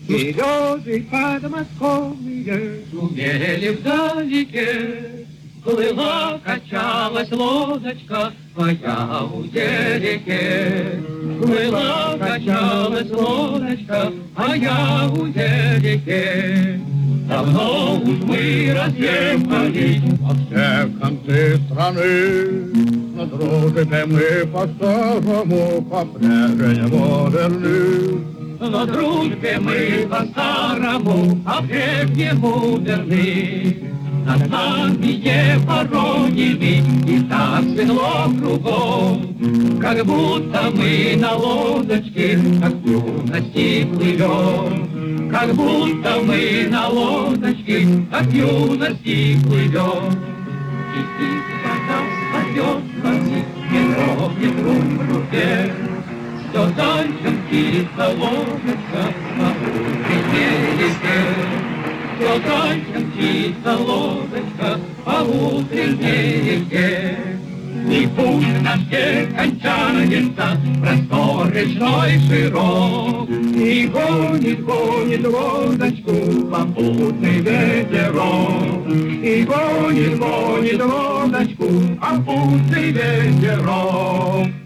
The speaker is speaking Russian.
Березы подмосковные шумели вдалеке, плыла, качалась лодочка твоя в реке. Плыла, качалась лодочка моя в реке. Давно уж мы разъехались во все концы страны, но дружбе мы по-старому, по-прежнему верны. Но дружбе мы по-старому, по-прежнему верны. Над нами не воронили, и так светло кругом, как будто мы на лодочке, как в юности плывем. Как будто мы на лодочке, как в юности плывем. И тихо нас поет нас, не дрогнет рум в руке. Все дальше птица лодочка по утренней реке. Все дальше птица лодочка по утренней реке. И путь наш не кончается, простор речной широк. И гонит, гонит лодочку попутный ветерок. И гонит, гонит лодочку попутный ветерок.